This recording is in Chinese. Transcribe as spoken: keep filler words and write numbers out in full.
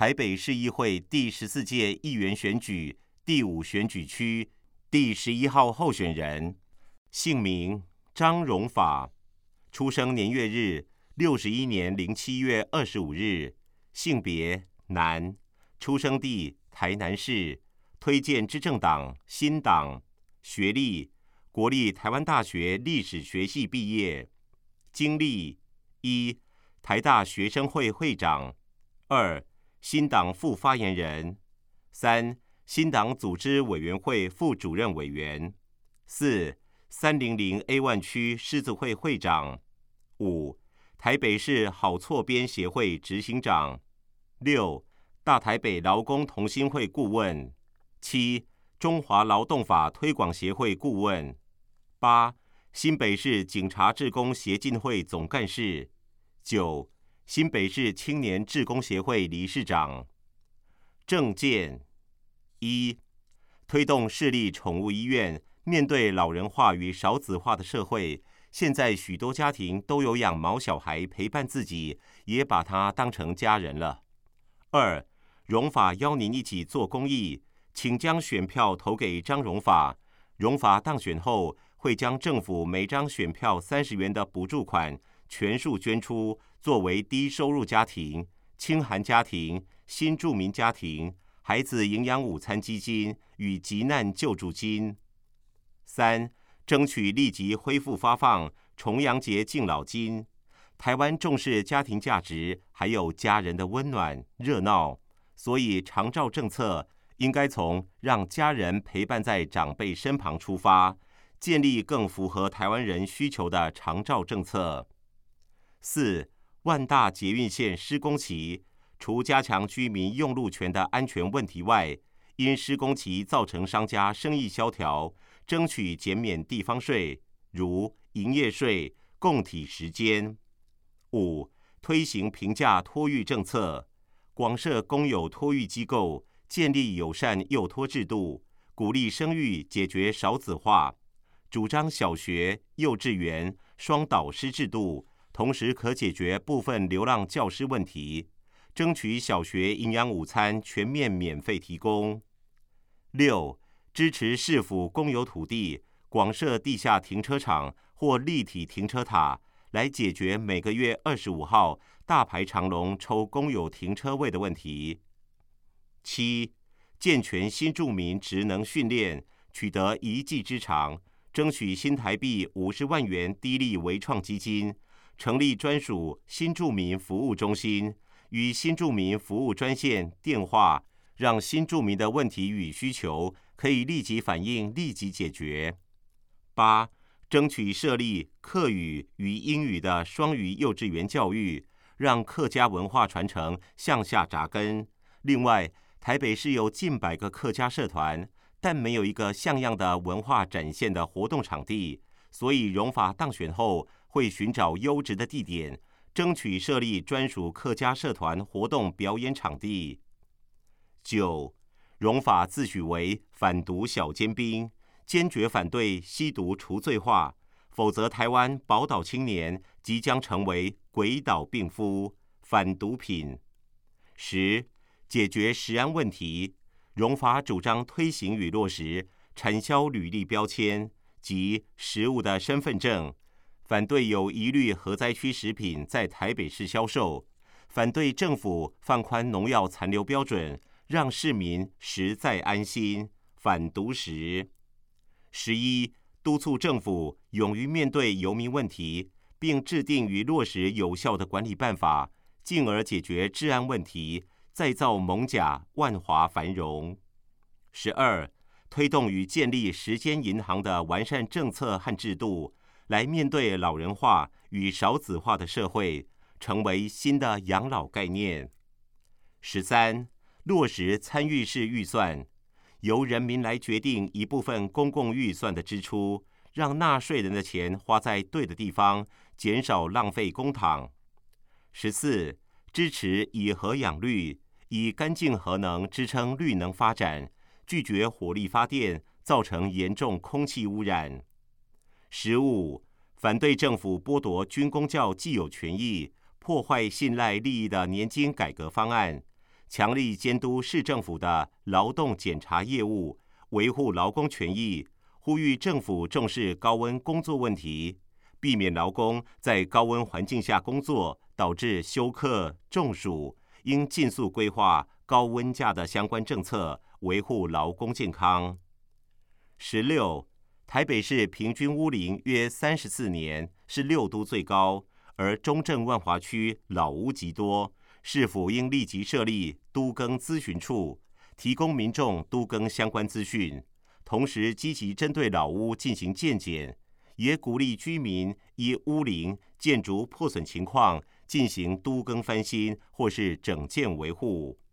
台北市议会第十四届议员选举第五选举区第十一号候选人，姓名张荣法，出生年月日六十一年零七月二十五日，性别男，出生地台南市，推荐之政党新党，学历国立台湾大学历史学系毕业，经历一台大学生会会长，二新党副发言人，三新党组织委员会副主任委员，四三零零 A 一 区狮子会会长，五台北市好错编协会执行长，六大台北劳工同心会顾问，七中华劳动法推广协会顾问，八新北市警察志工协进会总干事，九新北市青年志工协会理事长。政见一，推动市立宠物医院。面对老人化与少子化的社会，现在许多家庭都有养毛小孩陪伴自己，也把他当成家人了。二，荣法邀您一起做公益，请将选票投给张荣法。荣法当选后，会将政府每张选票三十元的补助款全数捐出，作为低收入家庭、清寒家庭、新住民家庭、孩子营养午餐基金与急难救助金。三，争取立即恢复发放重阳节敬老金。台湾重视家庭价值，还有家人的温暖热闹，所以长照政策应该从让家人陪伴在长辈身旁出发，建立更符合台湾人需求的长照政策。四，万大捷运线施工期，除加强居民用路权的安全问题外，因施工期造成商家生意萧条，争取减免地方税，如营业税、共体时间。五，推行平价托育政策，广设公有托育机构，建立友善幼托制度，鼓励生育，解决少子化。主张小学、幼稚园双导师制度，同时可解决部分流浪教师问题，争取小学营养午餐全面免费提供。六，支持市府公有土地广设地下停车场或立体停车塔，来解决每个月二十五号大排长龙抽公有停车位的问题。七，健全新住民职能训练，取得一技之长，争取新台币五十万元低利微创基金，成立专属新住民服务中心，与新住民服务专线电话，让新住民的问题与需求可以立即反映、立即解决。八，争取设立客语与英语的双语幼稚园教育，让客家文化传承向下扎根。另外，台北市有近百个客家社团，但没有一个像样的文化展现的活动场地，所以荣法当选后会寻找优质的地点，争取设立专属客家社团活动表演场地。九，荣法自诩为反毒小尖兵，坚决反对吸毒除罪化，否则台湾宝岛青年即将成为鬼岛病夫，反毒品。十，解决食安问题，荣法主张推行与落实产销履历标签及食物的身份证，反对有疑虑核灾区食品在台北市销售，反对政府放宽农药残留标准，让市民食在安心，反毒食。十一，督促政府勇于面对游民问题，并制定与落实有效的管理办法，进而解决治安问题，再造艋舺万华繁荣。十二，推动与建立时间银行的完善政策和制度，来面对老人化与少子化的社会，成为新的养老概念。十三，落实参与式预算，由人民来决定一部分公共预算的支出，让纳税人的钱花在对的地方，减少浪费公帑。十四，支持以核养绿，以干净核能支撑绿能发展，拒绝火力发电造成严重空气污染。十五，反对政府剥夺军公教既有权益，破坏信赖利益的年金改革方案， 强力监督市政府的劳动检查业务，维护劳工权益，呼吁政府重视高温工作问题，避免劳工在高温环境下工作，导致休克、中暑，应尽速规划高温假的相关政策，维护劳工健康。十六，台北市平均屋龄约三十四年，是六都最高，而中正万华区老屋极多，市府应立即设立都更咨询处，提供民众都更相关资讯，同时积极针对老屋进行健检，也鼓励居民依屋龄、建筑破损情况进行都更翻新或是整建维护。